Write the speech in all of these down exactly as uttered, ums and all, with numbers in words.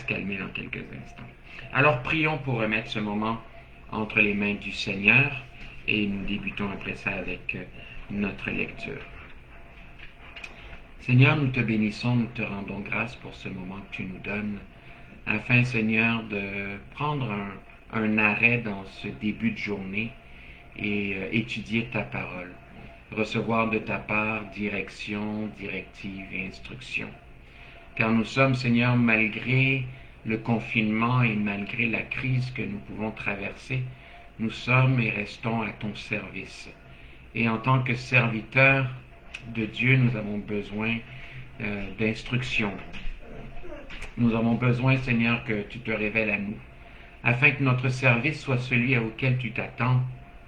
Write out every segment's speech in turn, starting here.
se calmer dans quelques instants. Alors prions pour remettre ce moment entre les mains du Seigneur et nous débutons après ça avec notre lecture. Seigneur, nous te bénissons, nous te rendons grâce pour ce moment que tu nous donnes, afin, Seigneur, de prendre un, un arrêt dans ce début de journée et euh, étudier ta parole, recevoir de ta part direction, directive et instruction. Car nous sommes, Seigneur, malgré le confinement et malgré la crise que nous pouvons traverser, nous sommes et restons à ton service. Et en tant que serviteurs de Dieu, nous avons besoin euh, d'instruction. Nous avons besoin, Seigneur, que tu te révèles à nous, afin que notre service soit celui auquel tu t'attends,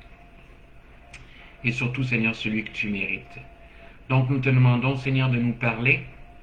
et surtout, Seigneur, celui que tu mérites. Donc nous te demandons, Seigneur, de nous parler,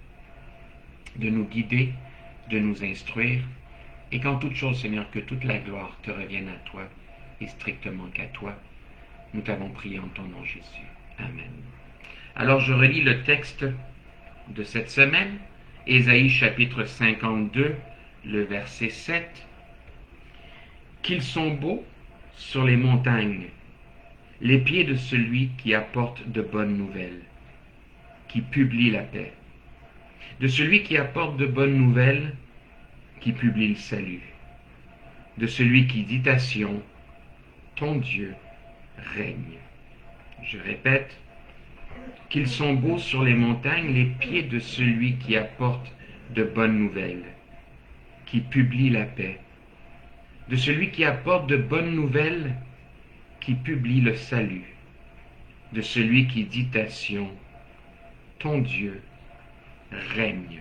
de nous guider, de nous instruire, et qu'en toute chose, Seigneur, que toute la gloire te revienne à toi, et strictement qu'à toi. Nous t'avons prié en ton nom, Jésus. Amen. Alors je relis le texte de cette semaine, Ésaïe chapitre cinquante-deux, le verset sept. Qu'ils sont beaux sur les montagnes, les pieds de celui qui apporte de bonnes nouvelles, qui publie la paix. De celui qui apporte de bonnes nouvelles, qui publie le salut. De celui qui dit à Sion, ton Dieu règne. Je répète, qu'ils sont beaux sur les montagnes, les pieds de celui qui apporte de bonnes nouvelles, qui publie la paix. De celui qui apporte de bonnes nouvelles, qui publie le salut. De celui qui dit à Sion, ton Dieu règne.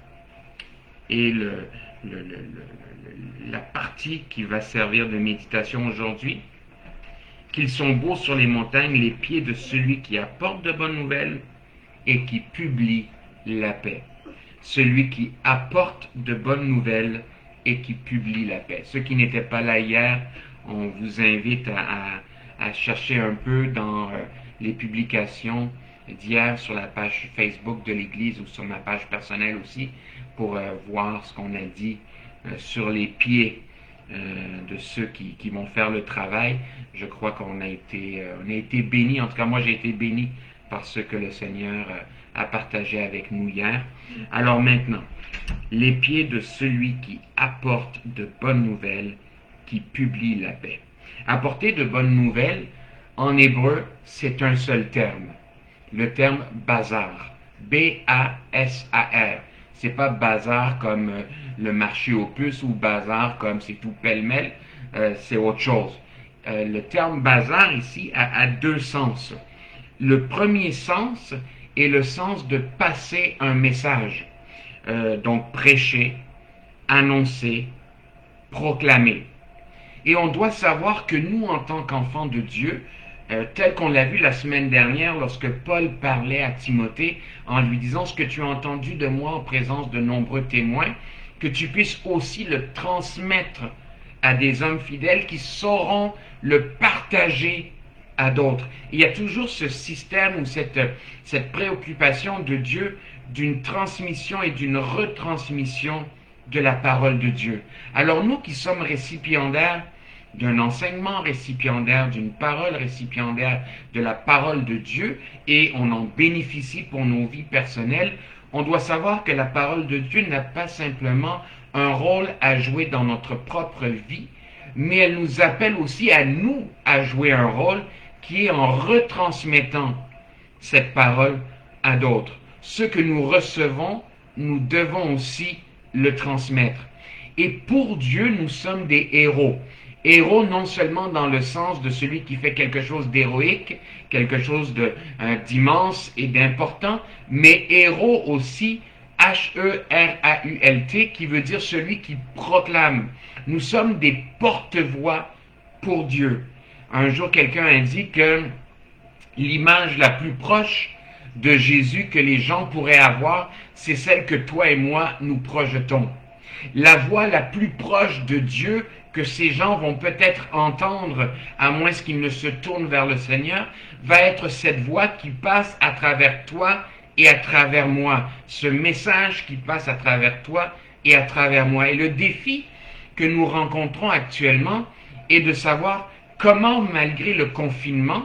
Et le, le, le, le, la partie qui va servir de méditation aujourd'hui, qu'ils sont beaux sur les montagnes, les pieds de celui qui apporte de bonnes nouvelles et qui publie la paix. Celui qui apporte de bonnes nouvelles et qui publie la paix. Ceux qui n'étaient pas là hier, on vous invite à, à, à chercher un peu dans euh, les publications d'hier sur la page Facebook de l'Église ou sur ma page personnelle aussi pour euh, voir ce qu'on a dit euh, sur les pieds Euh, de ceux qui, qui vont faire le travail. Je crois qu'on a été, euh, on a été bénis, en tout cas moi j'ai été béni par ce que le Seigneur euh, a partagé avec nous hier. Alors maintenant, les pieds de celui qui apporte de bonnes nouvelles, qui publie la paix. Apporter de bonnes nouvelles, en hébreu, c'est un seul terme, le terme bazar, B A S A R. C'est pas bazar comme euh, le marché aux puces ou bazar comme c'est tout pêle-mêle, euh, c'est autre chose. Euh, le terme bazar ici a, a deux sens. Le premier sens est le sens de passer un message, euh, donc prêcher, annoncer, proclamer. Et on doit savoir que nous, en tant qu'enfants de Dieu, Euh, tel qu'on l'a vu la semaine dernière lorsque Paul parlait à Timothée en lui disant ce que tu as entendu de moi en présence de nombreux témoins, que tu puisses aussi le transmettre à des hommes fidèles qui sauront le partager à d'autres. Il y a toujours ce système ou cette, cette préoccupation de Dieu d'une transmission et d'une retransmission de la parole de Dieu. Alors nous qui sommes récipiendaires d'un enseignement récipiendaire, d'une parole récipiendaire de la parole de Dieu, et on en bénéficie pour nos vies personnelles, on doit savoir que la parole de Dieu n'a pas simplement un rôle à jouer dans notre propre vie, mais elle nous appelle aussi à nous à jouer un rôle qui est en retransmettant cette parole à d'autres. Ce que nous recevons, nous devons aussi le transmettre. Et pour Dieu, nous sommes des héros. Héros non seulement dans le sens de celui qui fait quelque chose d'héroïque, quelque chose de, euh, d'immense et d'important, mais héros aussi, H E R A U L T, qui veut dire celui qui proclame. Nous sommes des porte-voix pour Dieu. Un jour, quelqu'un a dit que l'image la plus proche de Jésus que les gens pourraient avoir, c'est celle que toi et moi nous projetons. La voix la plus proche de Dieu que ces gens vont peut-être entendre, à moins qu'ils ne se tournent vers le Seigneur, va être cette voix qui passe à travers toi et à travers moi. Ce message qui passe à travers toi et à travers moi. Et le défi que nous rencontrons actuellement est de savoir comment, malgré le confinement,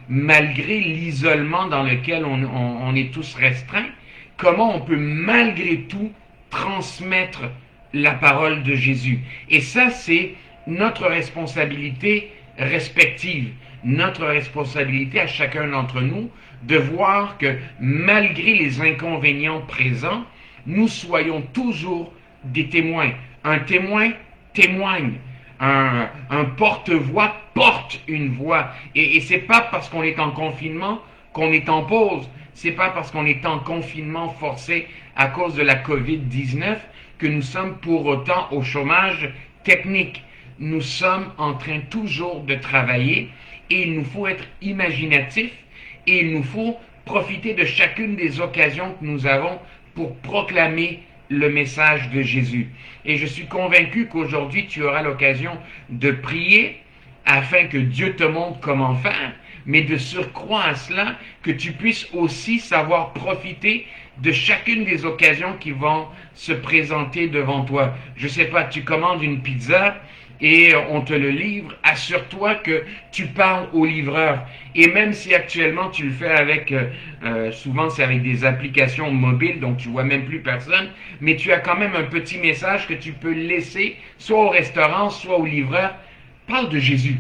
malgré l'isolement dans lequel on, on, on est tous restreints, comment on peut malgré tout transmettre la parole de Jésus. Et ça, c'est notre responsabilité respective, notre responsabilité à chacun d'entre nous de voir que malgré les inconvénients présents, nous soyons toujours des témoins. Un témoin témoigne. Un, un porte-voix porte une voix. Et, et c'est pas parce qu'on est en confinement qu'on est en pause. C'est pas parce qu'on est en confinement forcé à cause de la covid dix-neuf que nous sommes pour autant au chômage technique. Nous sommes en train toujours de travailler et il nous faut être imaginatifs et il nous faut profiter de chacune des occasions que nous avons pour proclamer le message de Jésus. Et je suis convaincu qu'aujourd'hui tu auras l'occasion de prier afin que Dieu te montre comment faire, mais de surcroît à cela, que tu puisses aussi savoir profiter de chacune des occasions qui vont se présenter devant toi. Je sais pas, tu commandes une pizza et on te le livre, assure-toi que tu parles au livreur. Et même si actuellement tu le fais avec, euh, souvent c'est avec des applications mobiles, donc tu vois même plus personne, mais tu as quand même un petit message que tu peux laisser, soit au restaurant, soit au livreur. Parle de Jésus.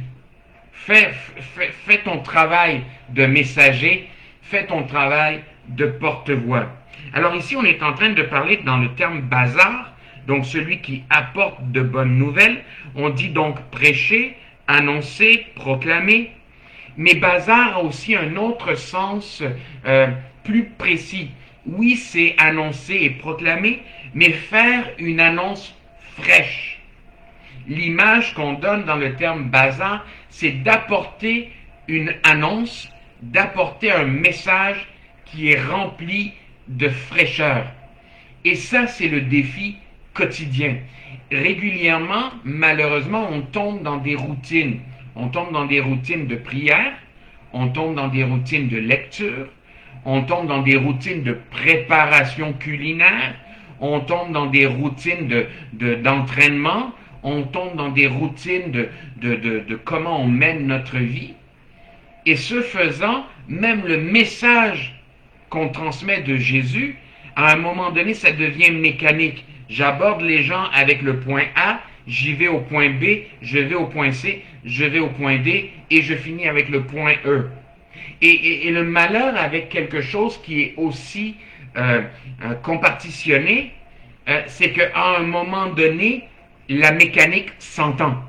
Fais, fais, fais ton travail de messager, fais ton travail de porte-voix. Alors ici, on est en train de parler dans le terme bazar, donc celui qui apporte de bonnes nouvelles. On dit donc prêcher, annoncer, proclamer. Mais bazar a aussi un autre sens euh, plus précis. Oui, c'est annoncer et proclamer, mais faire une annonce fraîche. L'image qu'on donne dans le terme bazar, c'est d'apporter une annonce, d'apporter un message qui est rempli de fraîcheur. Et ça, c'est le défi quotidien. Régulièrement, malheureusement, on tombe dans des routines. On tombe dans des routines de prière, on tombe dans des routines de lecture, on tombe dans des routines de préparation culinaire, on tombe dans des routines de, de, d'entraînement, on tombe dans des routines de, de, de, de comment on mène notre vie. Et ce faisant, même le message qu'on transmet de Jésus, à un moment donné, ça devient mécanique. J'aborde les gens avec le point A, j'y vais au point B, je vais au point C, je vais au point D, et je finis avec le point E. Et, et, et le malheur avec quelque chose qui est aussi euh, euh, compartitionné, euh, c'est qu'à un moment donné, la mécanique s'entend.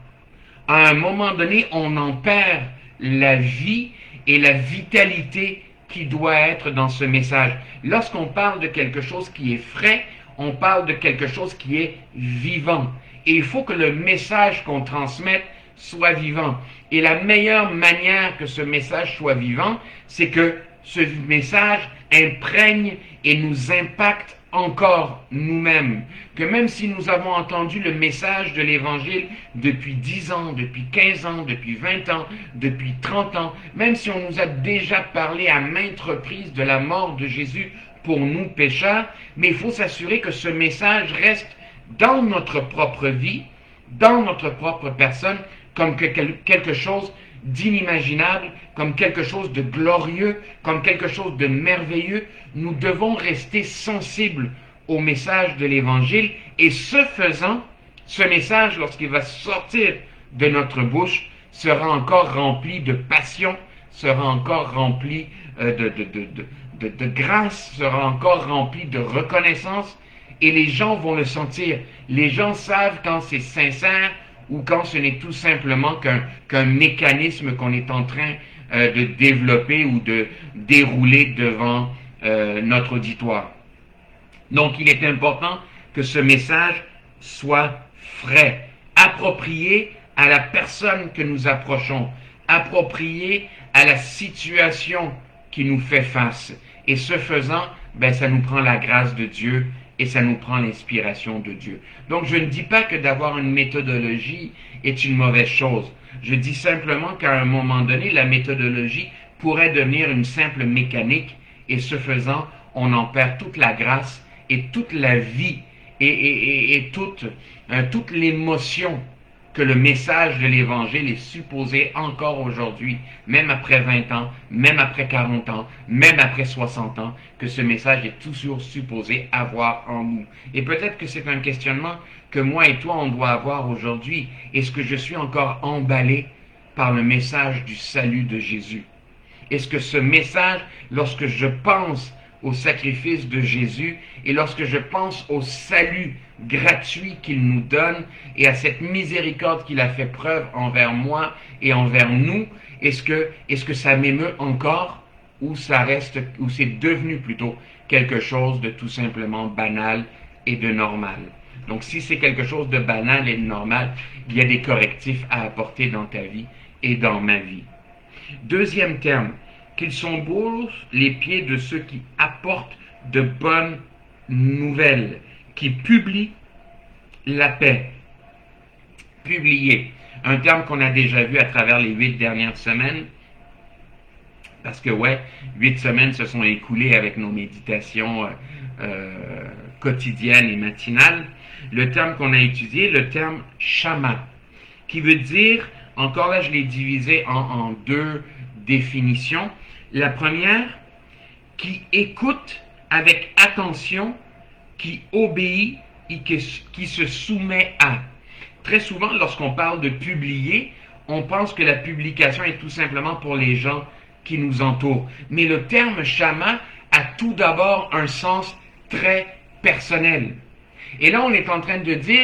À un moment donné, on en perd la vie et la vitalité qui doit être dans ce message. Lorsqu'on parle de quelque chose qui est frais, on parle de quelque chose qui est vivant. Et il faut que le message qu'on transmette soit vivant. Et la meilleure manière que ce message soit vivant, c'est que ce message imprègne et nous impacte encore nous-mêmes. Que même si nous avons entendu le message de l'Évangile depuis dix ans, depuis quinze ans, depuis vingt ans, depuis trente ans, même si on nous a déjà parlé à maintes reprises de la mort de Jésus pour nous pécheurs, mais il faut s'assurer que ce message reste dans notre propre vie, dans notre propre personne, comme que quelque chose d'inimaginable, comme quelque chose de glorieux, comme quelque chose de merveilleux. Nous devons rester sensibles au message de l'Évangile et ce faisant, ce message, lorsqu'il va sortir de notre bouche, sera encore rempli de passion, sera encore rempli euh, de, de, de, de, de, de grâce, sera encore rempli de reconnaissance et les gens vont le sentir. Les gens savent quand c'est sincère ou quand ce n'est tout simplement qu'un qu'un mécanisme qu'on est en train euh, de développer ou de dérouler devant euh, notre auditoire. Donc, il est important que ce message soit frais, approprié à la personne que nous approchons, approprié à la situation qui nous fait face. Et ce faisant, ben, ça nous prend la grâce de Dieu et ça nous prend l'inspiration de Dieu. Donc, je ne dis pas que d'avoir une méthodologie est une mauvaise chose. Je dis simplement qu'à un moment donné, la méthodologie pourrait devenir une simple mécanique et ce faisant, on en perd toute la grâce et toute la vie et, et, et, et toute, euh, toute l'émotion que le message de l'Évangile est supposé encore aujourd'hui, même après vingt ans, même après quarante ans, même après soixante ans, que ce message est toujours supposé avoir en nous. Et peut-être que c'est un questionnement que moi et toi, on doit avoir aujourd'hui. Est-ce que je suis encore emballé par le message du salut de Jésus? Est-ce que ce message, lorsque je pense au sacrifice de Jésus et lorsque je pense au salut gratuit qu'il nous donne et à cette miséricorde qu'il a fait preuve envers moi et envers nous, est-ce que, est-ce que ça m'émeut encore ou ça reste, ou c'est devenu plutôt quelque chose de tout simplement banal et de normal? Donc si c'est quelque chose de banal et de normal, il y a des correctifs à apporter dans ta vie et dans ma vie. Deuxième terme, qu'ils sont beaux les pieds de ceux qui apportent de bonnes nouvelles, qui publient la paix. Publier, un terme qu'on a déjà vu à travers les huit dernières semaines, parce que ouais, huit semaines se sont écoulées avec nos méditations euh, quotidiennes et matinales. Le terme qu'on a étudié, le terme shama, qui veut dire, encore là je l'ai divisé en, en deux définitions. La première, qui écoute avec attention, qui obéit et qui, qui se soumet à. Très souvent, lorsqu'on parle de publier, on pense que la publication est tout simplement pour les gens qui nous entourent. Mais le terme shama a tout d'abord un sens très personnel. Et là, on est en train de dire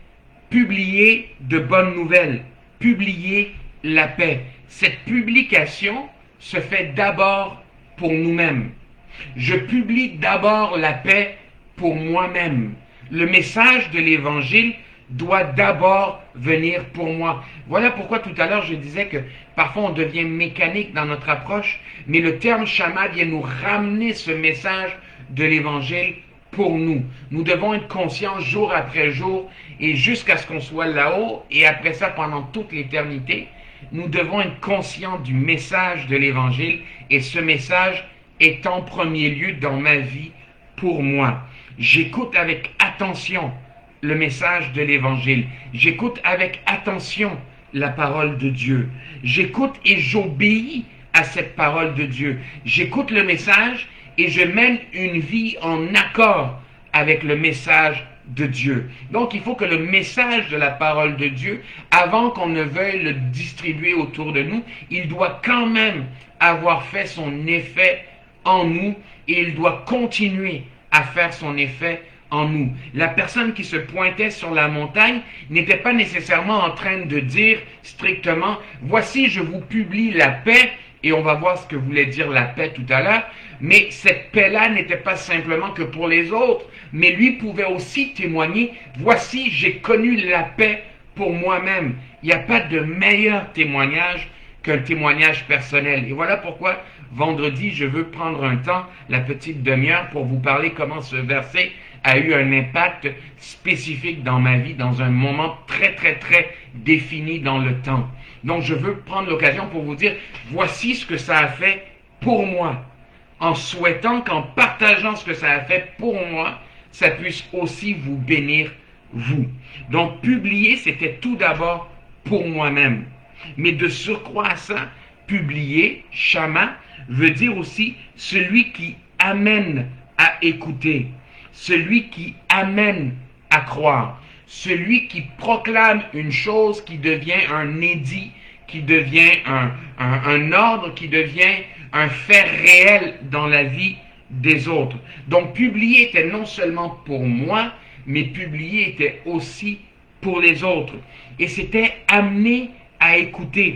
publier de bonnes nouvelles, publier la paix. Cette publication se fait d'abord pour nous-mêmes. Je publie d'abord la paix pour moi-même. Le message de l'Évangile doit d'abord venir pour moi. Voilà pourquoi tout à l'heure je disais que parfois on devient mécanique dans notre approche, mais le terme shama vient nous ramener ce message de l'Évangile pour nous. Nous devons être conscients jour après jour et jusqu'à ce qu'on soit là-haut et après ça pendant toute l'éternité. Nous devons être conscients du message de l'Évangile et ce message est en premier lieu dans ma vie pour moi. J'écoute avec attention le message de l'Évangile. J'écoute avec attention la parole de Dieu. J'écoute et j'obéis à cette parole de Dieu. J'écoute le message et je mène une vie en accord avec le message de Dieu. Donc, il faut que le message de la parole de Dieu, avant qu'on ne veuille le distribuer autour de nous, il doit quand même avoir fait son effet en nous et il doit continuer à faire son effet en nous. La personne qui se pointait sur la montagne n'était pas nécessairement en train de dire strictement « Voici, je vous publie la paix » et on va voir ce que voulait dire la paix tout à l'heure. Mais cette paix-là n'était pas simplement que pour les autres, mais lui pouvait aussi témoigner « Voici, j'ai connu la paix pour moi-même ». Il n'y a pas de meilleur témoignage qu'un témoignage personnel. Et voilà pourquoi, vendredi, je veux prendre un temps, la petite demi-heure, pour vous parler comment ce verset a eu un impact spécifique dans ma vie, dans un moment très, très, très défini dans le temps. Donc, je veux prendre l'occasion pour vous dire, voici ce que ça a fait pour moi, en souhaitant qu'en partageant ce que ça a fait pour moi, ça puisse aussi vous bénir, vous. Donc, publier, c'était tout d'abord pour moi-même. Mais de surcroît à ça, publier, shama, veut dire aussi celui qui amène à écouter, celui qui amène à croire, celui qui proclame une chose qui devient un édit, qui devient un, un, un ordre, qui devient un fait réel dans la vie des autres. Donc, publier était non seulement pour moi, mais publier était aussi pour les autres. Et c'était amener à écouter.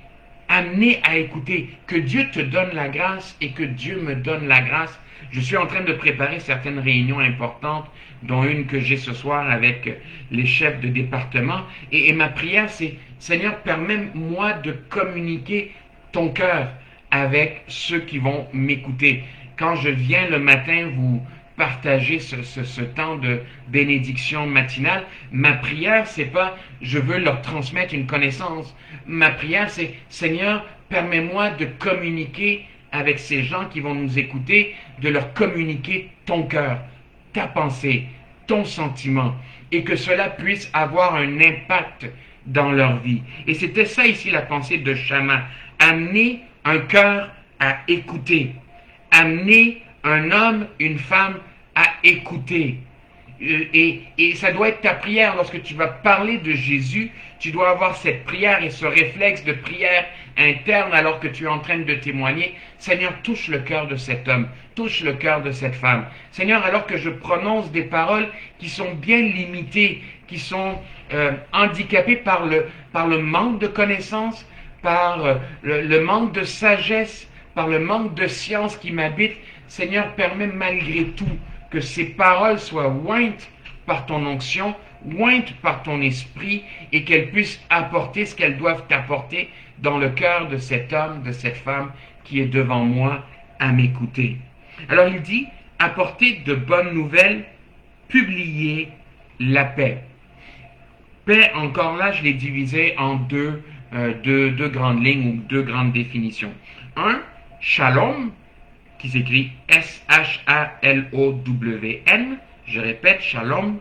Amener à écouter. Que Dieu te donne la grâce et que Dieu me donne la grâce. Je suis en train de préparer certaines réunions importantes, dont une que j'ai ce soir avec les chefs de département. Et, et ma prière, c'est, Seigneur, permets-moi de communiquer ton cœur avec ceux qui vont m'écouter. Quand je viens le matin vous partager ce, ce, ce temps de bénédiction matinale, ma prière, c'est pas je veux leur transmettre une connaissance. Ma prière, c'est Seigneur, permets-moi de communiquer avec ces gens qui vont nous écouter, de leur communiquer ton cœur, ta pensée, ton sentiment et que cela puisse avoir un impact dans leur vie. Et c'était ça ici la pensée de Shammah. Amener un cœur à écouter. Amener un homme, une femme à écouter. Et, et ça doit être ta prière. Lorsque tu vas parler de Jésus, tu dois avoir cette prière et ce réflexe de prière interne alors que tu es en train de témoigner. Seigneur, touche le cœur de cet homme, touche le cœur de cette femme. Seigneur, alors que je prononce des paroles qui sont bien limitées, qui sont euh, handicapées par le, par le manque de connaissances, par euh, le, le manque de sagesse, par le manque de science qui m'habite, Seigneur, permets malgré tout que ces paroles soient ointes par ton onction, ointes par ton esprit, et qu'elles puissent apporter ce qu'elles doivent apporter dans le cœur de cet homme, de cette femme qui est devant moi à m'écouter. Alors il dit, apporter de bonnes nouvelles, publier la paix. Paix, encore là, je l'ai divisé en deux, euh, deux, deux grandes lignes ou deux grandes définitions. Un, shalom, qui s'écrit S H A L O W N. Je répète, shalom,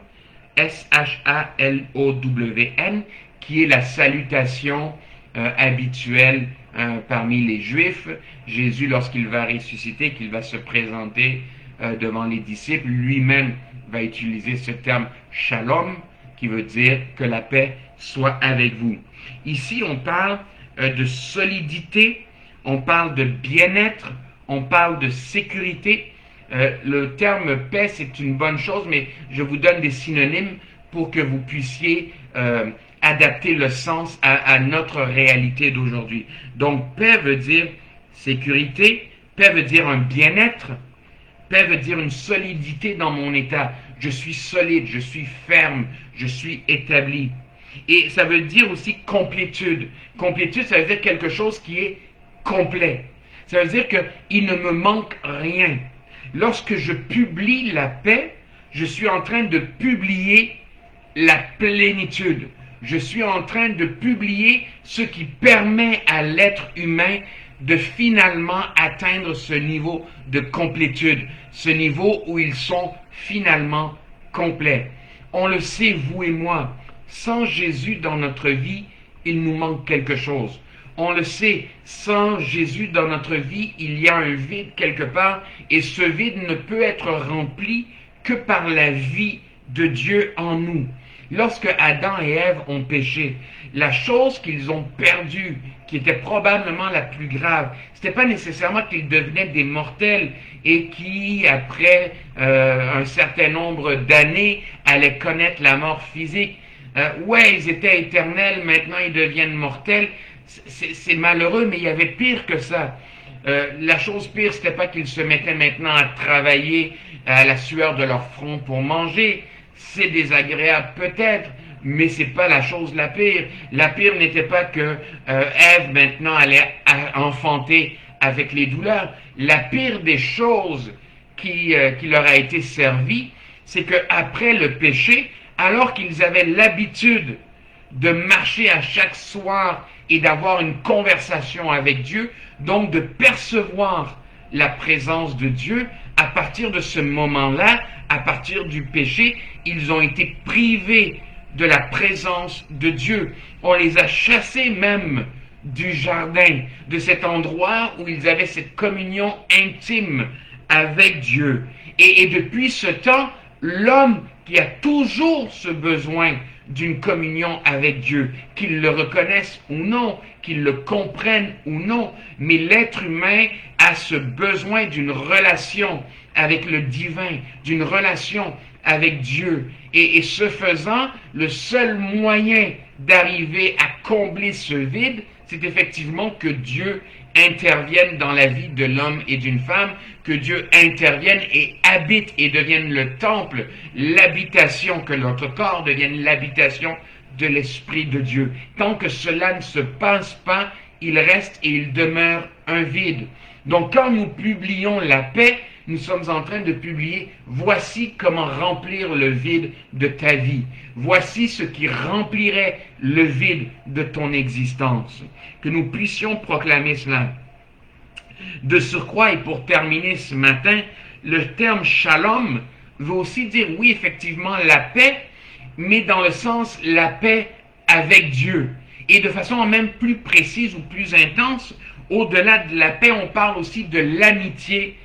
S H A L O W N, qui est la salutation euh, habituelle euh, parmi les Juifs. Jésus, lorsqu'il va ressusciter, qu'il va se présenter euh, devant les disciples, lui-même va utiliser ce terme shalom, qui veut dire que la paix soit avec vous. Ici, on parle euh, de solidité, on parle de bien-être, on parle de sécurité. Euh, le terme paix, c'est une bonne chose, mais je vous donne des synonymes pour que vous puissiez euh, adapter le sens à, à notre réalité d'aujourd'hui. Donc, paix veut dire sécurité, paix veut dire un bien-être, paix veut dire une solidité dans mon état. Je suis solide, je suis ferme, je suis établi. Et ça veut dire aussi complétude. Complétude, ça veut dire quelque chose qui est complet. Ça veut dire qu'il ne me manque rien. Lorsque je publie la paix, je suis en train de publier la plénitude. Je suis en train de publier ce qui permet à l'être humain de finalement atteindre ce niveau de complétude, ce niveau où ils sont finalement complets. On le sait, vous et moi, sans Jésus dans notre vie, il nous manque quelque chose. On le sait, sans Jésus dans notre vie, il y a un vide quelque part, et ce vide ne peut être rempli que par la vie de Dieu en nous. Lorsque Adam et Ève ont péché, la chose qu'ils ont perdue, qui était probablement la plus grave, c'était pas nécessairement qu'ils devenaient des mortels et qui, après euh, un certain nombre d'années, allaient connaître la mort physique. Euh, ouais, ils étaient éternels, maintenant ils deviennent mortels. C'est malheureux, mais il y avait pire que ça. Euh, la chose pire, c'était pas qu'ils se mettaient maintenant à travailler à la sueur de leur front pour manger. C'est désagréable peut-être, mais c'est pas la chose la pire. La pire n'était pas que euh, Ève maintenant allait enfanter avec les douleurs. La pire des choses qui, euh, qui leur a été servie, c'est que après le péché, alors qu'ils avaient l'habitude de marcher à chaque soir et d'avoir une conversation avec Dieu, donc de percevoir la présence de Dieu, à partir de ce moment-là, à partir du péché, ils ont été privés de la présence de Dieu. On les a chassés même du jardin, de cet endroit où ils avaient cette communion intime avec Dieu. Et, et depuis ce temps, l'homme qui a toujours ce besoin d'une communion avec Dieu, qu'il le reconnaisse ou non, qu'il le comprenne ou non, mais l'être humain a ce besoin d'une relation avec le divin, d'une relation avec Dieu. Et, et ce faisant, le seul moyen d'arriver à combler ce vide, c'est effectivement que Dieu intervienne dans la vie de l'homme et d'une femme, que Dieu intervienne et habite et devienne le temple, l'habitation, que notre corps devienne l'habitation de l'Esprit de Dieu. Tant que cela ne se passe pas, il reste et il demeure un vide. Donc quand nous publions la paix, nous sommes en train de publier « Voici comment remplir le vide de ta vie. Voici ce qui remplirait le vide de ton existence. » Que nous puissions proclamer cela. De surcroît, et pour terminer ce matin, le terme « shalom » veut aussi dire, oui, effectivement, la paix, mais dans le sens la paix avec Dieu. Et de façon même plus précise ou plus intense, au-delà de la paix, on parle aussi de l'amitié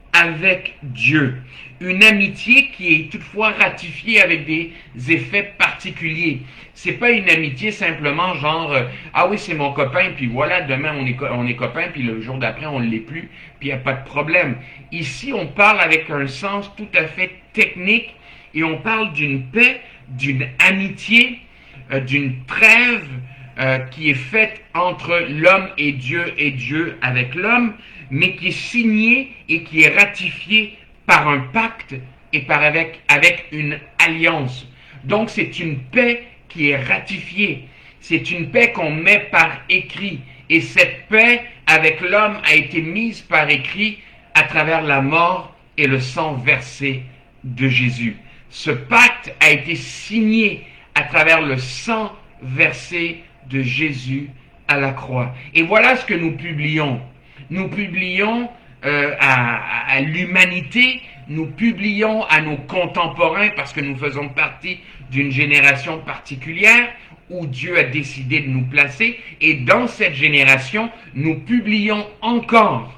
avec Dieu. Une amitié qui est toutefois ratifiée avec des effets particuliers. C'est pas une amitié simplement genre euh, ah oui c'est mon copain puis voilà demain on est on est copains puis le jour d'après on ne l'est plus puis il n'y a pas de problème. Ici on parle avec un sens tout à fait technique et on parle d'une paix, d'une amitié, euh, d'une trêve euh, qui est faite entre l'homme et Dieu et Dieu avec l'homme, mais qui est signée et qui est ratifiée par un pacte et par avec, avec une alliance. Donc c'est une paix qui est ratifiée. C'est une paix qu'on met par écrit. Et cette paix avec l'homme a été mise par écrit à travers la mort et le sang versé de Jésus. Ce pacte a été signé à travers le sang versé de Jésus à la croix. Et voilà ce que nous publions. Nous publions euh, à, à l'humanité, nous publions à nos contemporains parce que nous faisons partie d'une génération particulière où Dieu a décidé de nous placer. Et dans cette génération, nous publions encore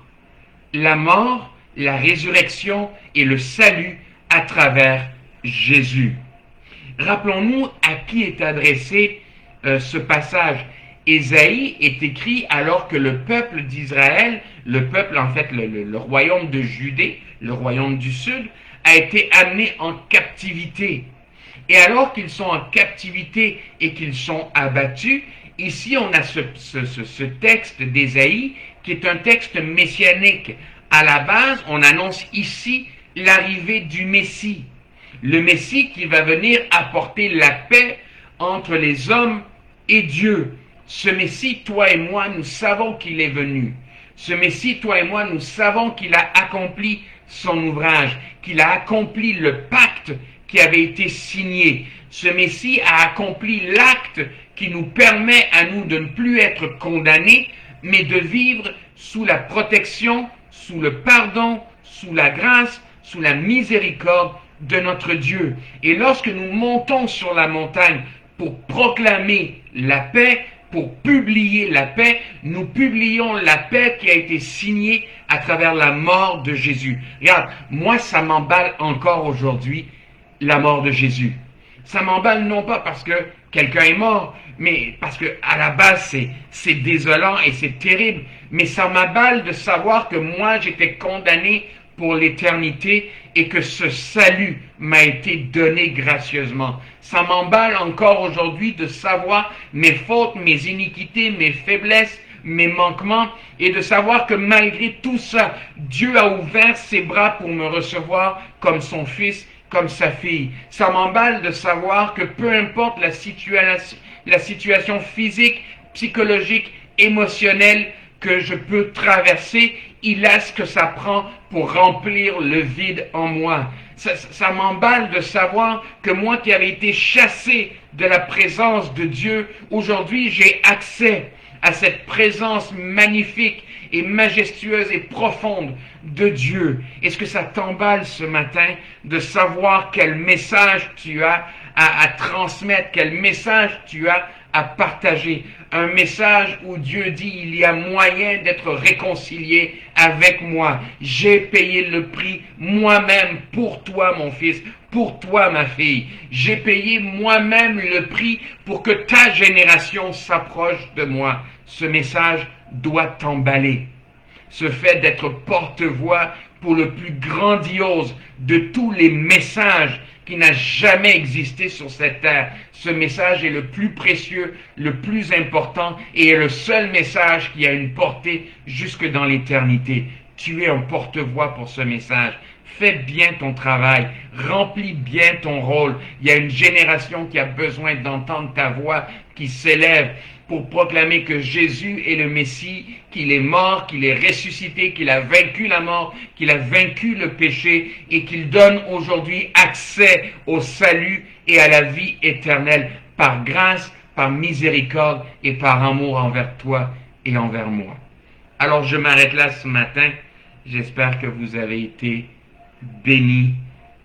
la mort, la résurrection et le salut à travers Jésus. Rappelons-nous à qui est adressé euh, ce passage. Ésaïe est écrit alors que le peuple d'Israël, le peuple en fait, le, le, le royaume de Judée, le royaume du sud, a été amené en captivité. Et alors qu'ils sont en captivité et qu'ils sont abattus, ici on a ce, ce, ce, ce texte d'Ésaïe qui est un texte messianique. À la base, on annonce ici l'arrivée du Messie. Le Messie qui va venir apporter la paix entre les hommes et Dieu. Ce Messie, toi et moi, nous savons qu'il est venu. Ce Messie, toi et moi, nous savons qu'il a accompli son ouvrage, qu'il a accompli le pacte qui avait été signé. Ce Messie a accompli l'acte qui nous permet à nous de ne plus être condamnés, mais de vivre sous la protection, sous le pardon, sous la grâce, sous la miséricorde de notre Dieu. Et lorsque nous montons sur la montagne pour proclamer la paix, pour publier la paix, nous publions la paix qui a été signée à travers la mort de Jésus. Regarde, moi ça m'emballe encore aujourd'hui, la mort de Jésus. Ça m'emballe non pas parce que quelqu'un est mort, mais parce que à la base c'est, c'est désolant et c'est terrible, mais ça m'emballe de savoir que moi j'étais condamné pour l'éternité et que ce salut m'a été donné gracieusement. Ça m'emballe encore aujourd'hui de savoir mes fautes, mes iniquités, mes faiblesses, mes manquements, et de savoir que malgré tout ça, Dieu a ouvert ses bras pour me recevoir comme son fils, comme sa fille. Ça m'emballe de savoir que peu importe la situation, la situation physique, psychologique, émotionnelle que je peux traverser, il a ce que ça prend pour remplir le vide en moi. Ça, ça, ça m'emballe de savoir que moi qui avais été chassé de la présence de Dieu, aujourd'hui j'ai accès à cette présence magnifique et majestueuse et profonde de Dieu. Est-ce que ça t'emballe ce matin de savoir quel message tu as à, à transmettre, quel message tu as à partager? Un message où Dieu dit il y a moyen d'être réconcilié avec moi. J'ai payé le prix moi-même pour toi mon fils, pour toi ma fille. J'ai payé moi-même le prix pour que ta génération s'approche de moi. Ce message doit t'emballer. Ce fait d'être porte-voix pour le plus grandiose de tous les messages qui n'a jamais existé sur cette terre. Ce message est le plus précieux, le plus important et est le seul message qui a une portée jusque dans l'éternité. Tu es un porte-voix pour ce message. Fais bien ton travail, remplis bien ton rôle. Il y a une génération qui a besoin d'entendre ta voix qui s'élève pour proclamer que Jésus est le Messie, qu'il est mort, qu'il est ressuscité, qu'il a vaincu la mort, qu'il a vaincu le péché et qu'il donne aujourd'hui accès au salut et à la vie éternelle par grâce, par miséricorde et par amour envers toi et envers moi. Alors je m'arrête là ce matin. J'espère que vous avez été bénis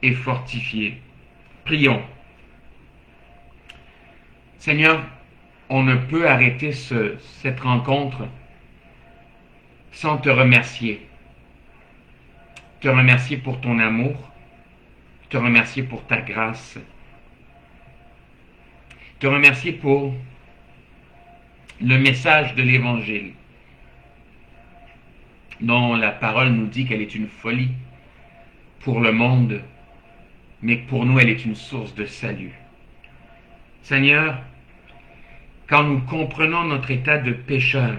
et fortifié. Prions. Seigneur, on ne peut arrêter ce, cette rencontre sans te remercier. Te remercier pour ton amour, te remercier pour ta grâce, te remercier pour le message de l'Évangile, dont la parole nous dit qu'elle est une folie pour le monde, mais pour nous, elle est une source de salut. Seigneur, quand nous comprenons notre état de pécheur,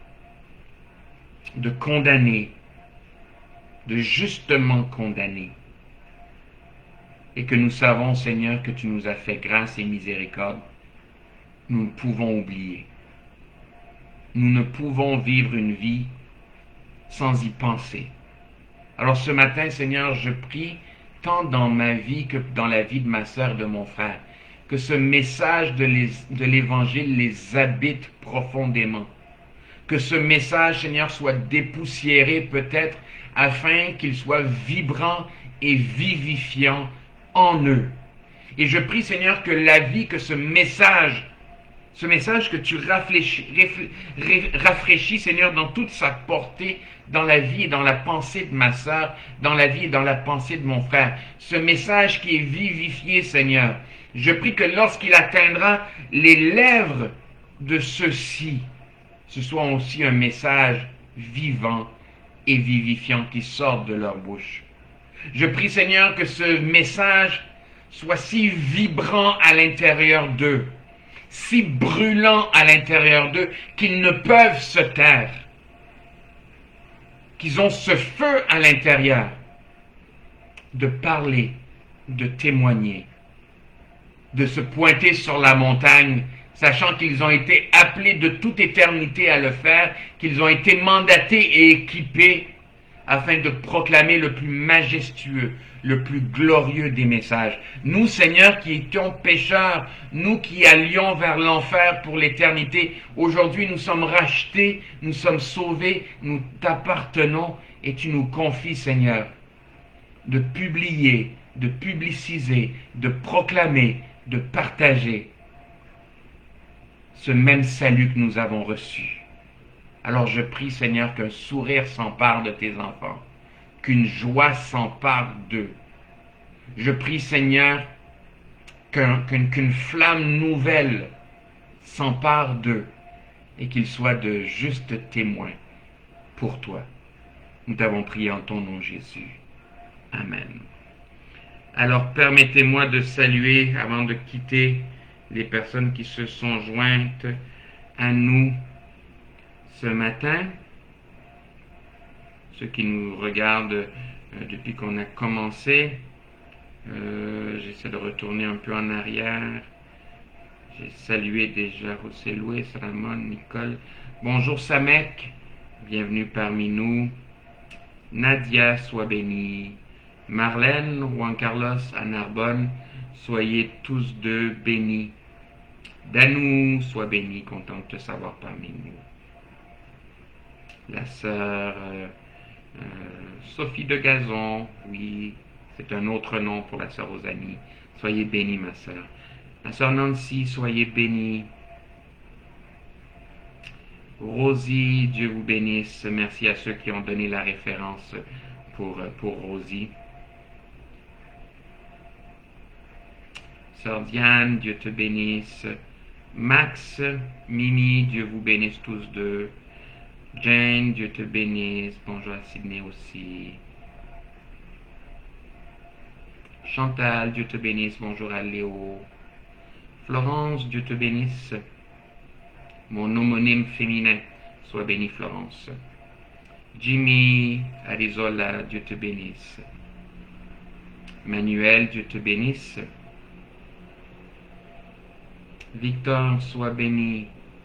de condamné, de justement condamné, et que nous savons, Seigneur, que tu nous as fait grâce et miséricorde, nous ne pouvons oublier. Nous ne pouvons vivre une vie sans y penser. Alors ce matin, Seigneur, je prie, tant dans ma vie que dans la vie de ma sœur et de mon frère, que ce message de l'Évangile les habite profondément. Que ce message, Seigneur, soit dépoussiéré peut-être, afin qu'il soit vibrant et vivifiant en eux. Et je prie, Seigneur, que la vie, que ce message, ce message que tu rafraîchis, rafraîchis, Seigneur, dans toute sa portée, dans la vie et dans la pensée de ma sœur, dans la vie et dans la pensée de mon frère. Ce message qui est vivifié, Seigneur. Je prie que lorsqu'il atteindra les lèvres de ceux-ci, ce soit aussi un message vivant et vivifiant qui sorte de leur bouche. Je prie, Seigneur, que ce message soit si vibrant à l'intérieur d'eux, si brûlant à l'intérieur d'eux, qu'ils ne peuvent se taire, qu'ils ont ce feu à l'intérieur de parler, de témoigner, de se pointer sur la montagne, sachant qu'ils ont été appelés de toute éternité à le faire, qu'ils ont été mandatés et équipés afin de proclamer le plus majestueux, le plus glorieux des messages. Nous, Seigneur, qui étions pécheurs, nous qui allions vers l'enfer pour l'éternité, aujourd'hui nous sommes rachetés, nous sommes sauvés, nous t'appartenons et tu nous confies, Seigneur, de publier, de publiciser, de proclamer, de partager ce même salut que nous avons reçu. Alors je prie, Seigneur, qu'un sourire s'empare de tes enfants, qu'une joie s'empare d'eux. Je prie, Seigneur, qu'un, qu'une, qu'une flamme nouvelle s'empare d'eux et qu'ils soient de justes témoins pour toi. Nous t'avons prié en ton nom, Jésus. Amen. Alors permettez-moi de saluer, avant de quitter, les personnes qui se sont jointes à nous ce matin, ceux qui nous regardent euh, depuis qu'on a commencé. Euh, j'essaie de retourner un peu en arrière. J'ai salué déjà José Louis, Ramon, Nicole. Bonjour Samek, bienvenue parmi nous. Nadia, sois bénie. Marlène, Juan Carlos, à Narbonne, soyez tous deux bénis. Danou, sois béni, content de te savoir parmi nous. La sœur euh, euh, Sophie de Gazon, oui, c'est un autre nom pour la sœur Rosanie. Soyez bénie, ma sœur. La sœur Nancy, soyez bénie. Rosie, Dieu vous bénisse. Merci à ceux qui ont donné la référence pour, pour Rosie. Sœur Diane, Dieu te bénisse. Max, Mimi, Dieu vous bénisse tous deux. Jane, Dieu te bénisse. Bonjour à Sydney aussi. Chantal, Dieu te bénisse. Bonjour à Léo. Florence, Dieu te bénisse. Mon homonyme féminin, sois béni Florence. Jimmy, Arizola, Dieu te bénisse. Manuel, Dieu te bénisse. Victor, sois béni.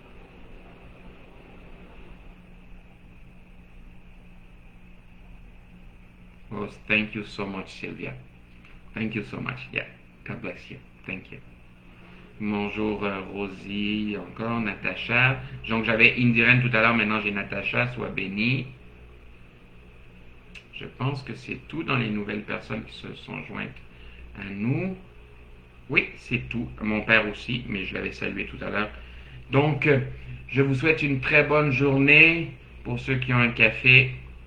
Oh, thank you so much, Sylvia. Thank you so much. Yeah, God bless you. Thank you. Bonjour euh, Rosie, encore Natacha. Donc j'avais Indiren tout à l'heure, maintenant j'ai Natacha, sois bénie. Je pense que c'est tout dans les nouvelles personnes qui se sont jointes à nous. Oui, c'est tout. Mon père aussi, mais je l'avais salué tout à l'heure. Donc, euh, je vous souhaite une très bonne journée. Pour ceux qui ont un café,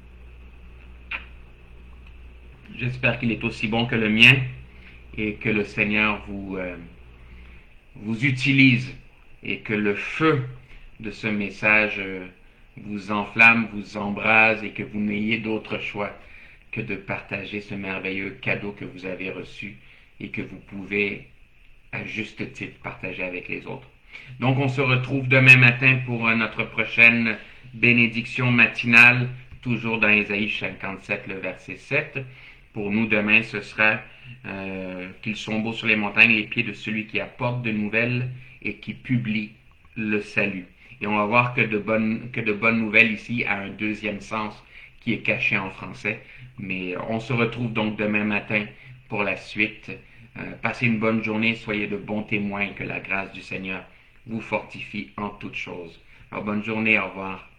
j'espère qu'il est aussi bon que le mien et que le Seigneur vous, euh, vous utilise et que le feu de ce message euh, vous enflamme, vous embrase et que vous n'ayez d'autre choix que de partager ce merveilleux cadeau que vous avez reçu et que vous pouvez, à juste titre, partager avec les autres. Donc, on se retrouve demain matin pour notre prochaine bénédiction matinale, toujours dans Ésaïe cinquante-sept, le verset sept. Pour nous, demain, ce sera euh, qu'ils sont beaux sur les montagnes, les pieds de celui qui apporte de nouvelles et qui publie le salut. Et on va voir que de bonnes, que de bonnes nouvelles ici a un deuxième sens qui est caché en français. Mais on se retrouve donc demain matin pour la suite. Euh, passez une bonne journée, soyez de bons témoins, que la grâce du Seigneur vous fortifie en toutes choses. Alors bonne journée, au revoir.